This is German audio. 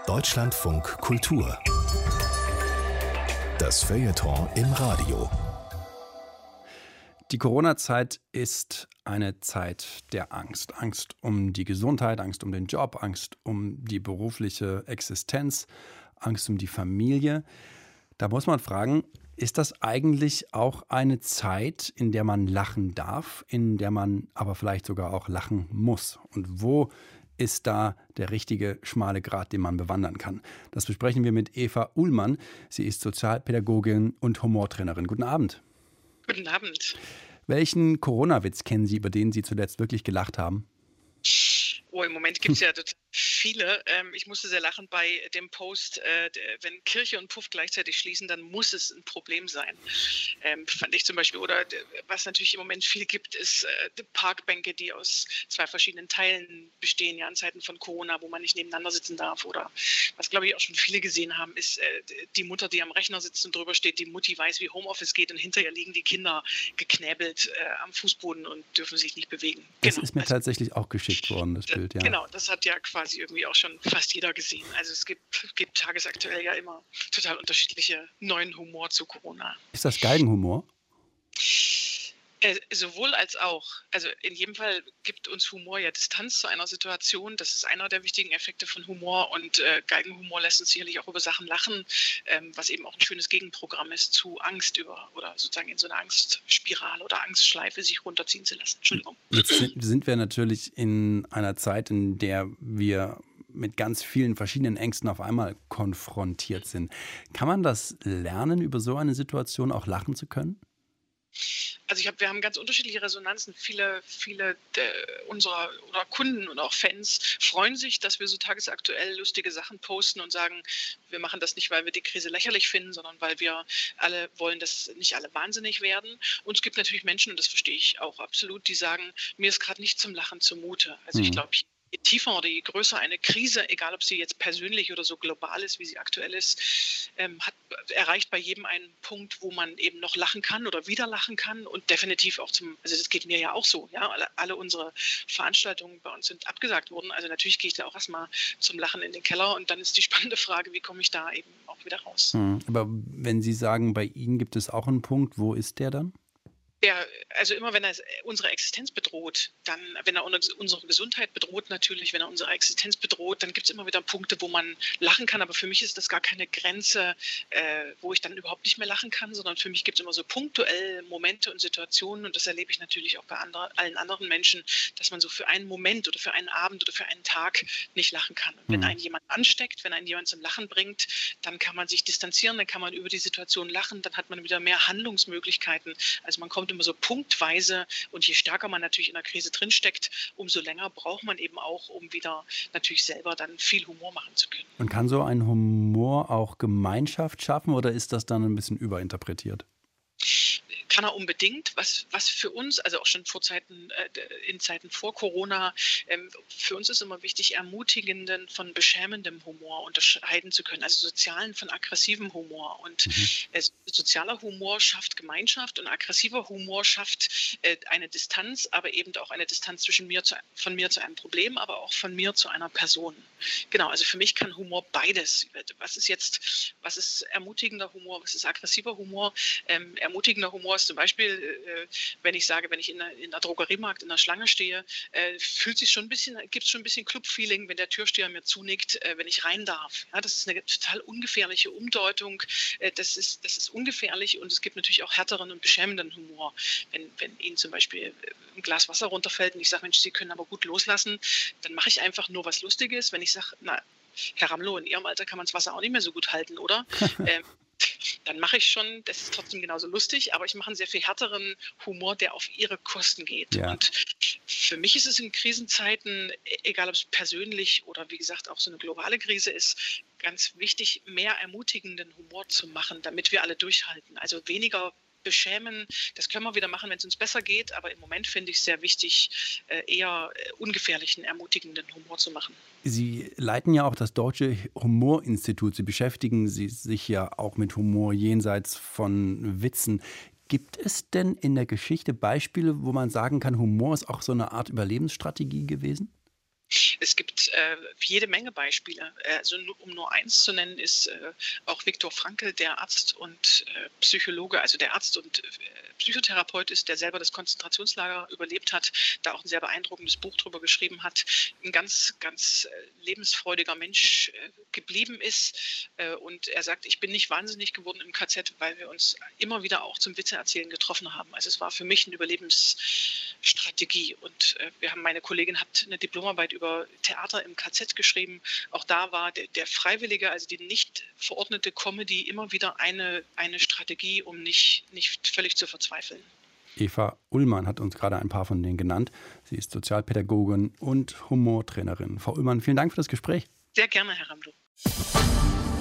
Deutschlandfunk Kultur. Das Feuilleton im Radio. Die Corona-Zeit ist eine Zeit der Angst. Angst um die Gesundheit, Angst um den Job, Angst um die berufliche Existenz, Angst um die Familie. Da muss man fragen, ist das eigentlich auch eine Zeit, in der man lachen darf, in der man aber vielleicht sogar auch lachen muss? Und wo ist da der richtige schmale Grat, den man bewandern kann? Das besprechen wir mit Eva Uhlmann. Sie ist Sozialpädagogin und Humortrainerin. Guten Abend. Guten Abend. Welchen Corona-Witz kennen Sie, über den Sie zuletzt wirklich gelacht haben? Oh, im Moment gibt es ja total viele. Ich musste sehr lachen bei dem Post, wenn Kirche und Puff gleichzeitig schließen, dann muss es ein Problem sein. Fand ich zum Beispiel. Oder was natürlich im Moment viel gibt, ist Parkbänke, die aus zwei verschiedenen Teilen bestehen, ja, in Zeiten von Corona, wo man nicht nebeneinander sitzen darf. Oder was, glaube ich, auch schon viele gesehen haben, ist die Mutter, die am Rechner sitzt und drüber steht, die Mutti weiß, wie Homeoffice geht und hinter ihr liegen die Kinder geknäbelt am Fußboden und dürfen sich nicht bewegen. Das ist mir tatsächlich auch geschickt worden, das Bild, ja. Genau, das hat ja quasi irgendwie auch schon fast jeder gesehen. Also es gibt tagesaktuell ja immer total unterschiedliche neuen Humor zu Corona. Ist das Galgenhumor? Sowohl als auch. Also in jedem Fall gibt uns Humor ja Distanz zu einer Situation. Das ist einer der wichtigen Effekte von Humor. Und Galgenhumor lässt uns sicherlich auch über Sachen lachen, was eben auch ein schönes Gegenprogramm ist zu Angst oder sozusagen in so eine Angstspirale oder Angstschleife sich runterziehen zu lassen. Entschuldigung. Jetzt sind wir natürlich in einer Zeit, in der wir mit ganz vielen verschiedenen Ängsten auf einmal konfrontiert sind. Kann man das lernen, über so eine Situation auch lachen zu können? Also wir haben ganz unterschiedliche Resonanzen. Viele unserer oder Kunden und auch Fans freuen sich, dass wir so tagesaktuell lustige Sachen posten und sagen, wir machen das nicht, weil wir die Krise lächerlich finden, sondern weil wir alle wollen, dass nicht alle wahnsinnig werden. Und es gibt natürlich Menschen, und das verstehe ich auch absolut, die sagen, mir ist gerade nicht zum Lachen zumute. Also ich glaube, je tiefer oder je größer eine Krise, egal ob sie jetzt persönlich oder so global ist, wie sie aktuell ist, erreicht bei jedem einen Punkt, wo man eben noch lachen kann oder wieder lachen kann und definitiv auch also das geht mir ja auch so, ja, alle unsere Veranstaltungen bei uns sind abgesagt worden, also natürlich gehe ich da auch erstmal zum Lachen in den Keller und dann ist die spannende Frage, wie komme ich da eben auch wieder raus. Aber wenn Sie sagen, bei Ihnen gibt es auch einen Punkt, wo ist der dann? Also immer wenn er unsere Existenz bedroht, dann, wenn er unsere Gesundheit bedroht natürlich, wenn er unsere Existenz bedroht, dann gibt es immer wieder Punkte, wo man lachen kann. Aber für mich ist das gar keine Grenze, wo ich dann überhaupt nicht mehr lachen kann, sondern für mich gibt es immer so punktuell Momente und Situationen und das erlebe ich natürlich auch bei allen anderen Menschen, dass man so für einen Moment oder für einen Abend oder für einen Tag nicht lachen kann. Und wenn einen jemand ansteckt, wenn einen jemand zum Lachen bringt, dann kann man sich distanzieren, dann kann man über die Situation lachen, dann hat man wieder mehr Handlungsmöglichkeiten. Also man kommt immer so punktweise und je stärker man natürlich in der Krise drinsteckt, umso länger braucht man eben auch, um wieder natürlich selber dann viel Humor machen zu können. Und kann so ein Humor auch Gemeinschaft schaffen oder ist das dann ein bisschen überinterpretiert? Kann er unbedingt, was für uns, also auch schon in Zeiten vor Corona, für uns ist immer wichtig, ermutigenden von beschämendem Humor unterscheiden zu können, also sozialen von aggressivem Humor. Und sozialer Humor schafft Gemeinschaft und aggressiver Humor schafft eine Distanz, aber eben auch eine Distanz von mir zu einem Problem, aber auch von mir zu einer Person. Genau, also für mich kann Humor beides. Was ist ermutigender Humor, was ist aggressiver Humor? Ermutigender Humor ist zum Beispiel, wenn ich in einer Drogeriemarkt in der Schlange stehe, gibt es schon ein bisschen Club-Feeling, wenn der Türsteher mir zunickt, wenn ich rein darf. Ja, das ist eine total ungefährliche Umdeutung. Das ist ungefährlich und es gibt natürlich auch härteren und beschämenden Humor. Wenn Ihnen zum Beispiel ein Glas Wasser runterfällt und ich sage, Mensch, Sie können aber gut loslassen, dann mache ich einfach nur was Lustiges. Wenn ich sage, na, Herr Ramlow, in Ihrem Alter kann man das Wasser auch nicht mehr so gut halten, oder? Dann mache ich schon, das ist trotzdem genauso lustig, aber ich mache einen sehr viel härteren Humor, der auf ihre Kosten geht. Ja. Und für mich ist es in Krisenzeiten, egal ob es persönlich oder wie gesagt auch so eine globale Krise ist, ganz wichtig, mehr ermutigenden Humor zu machen, damit wir alle durchhalten. Also weniger beschämen, das können wir wieder machen, wenn es uns besser geht, aber im Moment finde ich es sehr wichtig, eher ungefährlichen, ermutigenden Humor zu machen. Sie leiten ja auch das Deutsche Humorinstitut. Sie beschäftigen sich ja auch mit Humor jenseits von Witzen. Gibt es denn in der Geschichte Beispiele, wo man sagen kann, Humor ist auch so eine Art Überlebensstrategie gewesen? Es gibt jede Menge Beispiele. Also um nur eins zu nennen, ist auch Viktor Frankl, der Arzt und Psychologe, also der Arzt und Psychotherapeut ist, der selber das Konzentrationslager überlebt hat, da auch ein sehr beeindruckendes Buch drüber geschrieben hat, ein ganz, ganz lebensfreudiger Mensch geblieben ist. Und er sagt, ich bin nicht wahnsinnig geworden im KZ, weil wir uns immer wieder auch zum Witzeerzählen getroffen haben. Also es war für mich eine Überlebensstrategie. Und meine Kollegin hat eine Diplomarbeit über Theater im KZ geschrieben. Auch da war der Freiwillige, also die nicht verordnete Comedy, immer wieder eine Strategie, um nicht völlig zu verzweifeln. Eva Ullmann hat uns gerade ein paar von denen genannt. Sie ist Sozialpädagogin und Humortrainerin. Frau Ullmann, vielen Dank für das Gespräch. Sehr gerne, Herr Ramlo.